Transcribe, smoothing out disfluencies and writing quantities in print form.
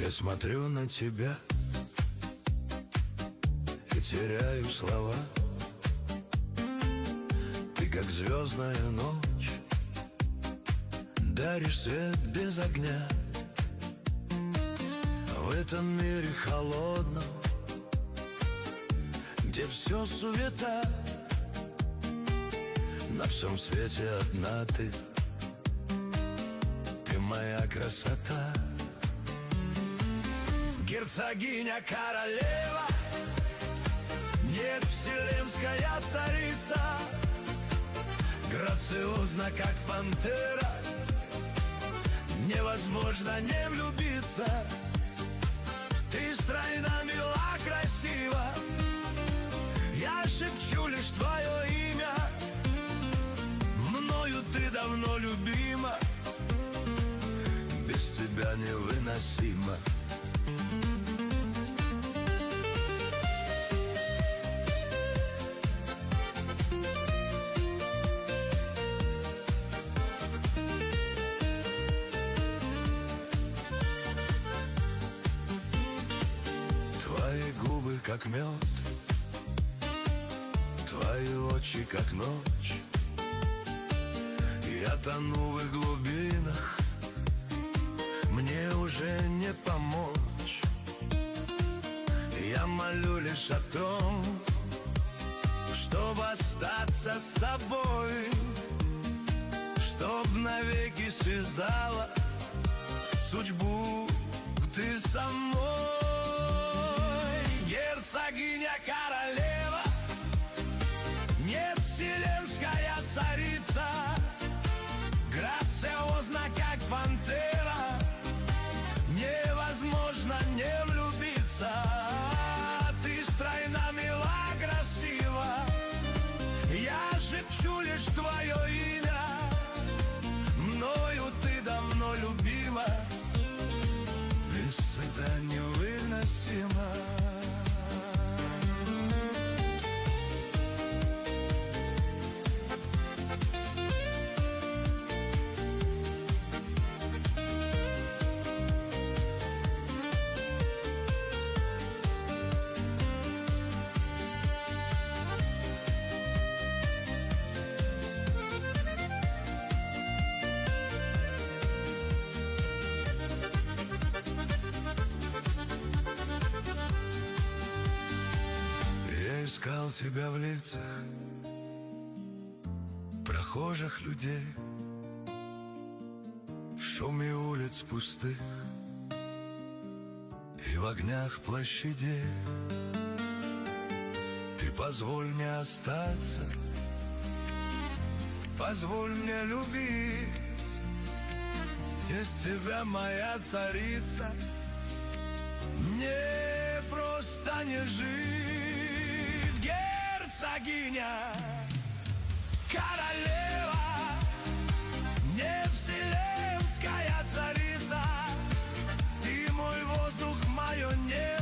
Я смотрю на тебя и теряю слова. Ты как звездная ночь, даришь свет без огня. В этом мире холодном, где все суета, на всем свете одна ты моя красота. Герцогиня, королева, нет, вселенская царица, грациозна, как пантера, невозможно не влюбиться. Ты стройна, мила, красива, я шепчу лишь твое имя, мною ты давно любима, без тебя невыносимо. Твои губы как мед, твои очи как ночь. Я тону в их глубинах, мне уже не помочь. Я молю лишь о том, чтобы остаться с тобой, чтоб навеки связала судьбу ты со мной. Герцогиня, королева, нет, вселенская царица, грациозна, как пантера, невозможно не влюбиться. Ты стройна, мила, красива, я шепчу лишь твое имя, мною ты давно любима, без стыда невыносима. Искал тебя в лицах прохожих людей, в шуме улиц пустых и в огнях площадей. Ты позволь мне остаться, позволь мне любить, без тебя, моя царица, мне просто не жить. Герцогиня, королева, не вселенская царица, ты мой воздух, мое небо.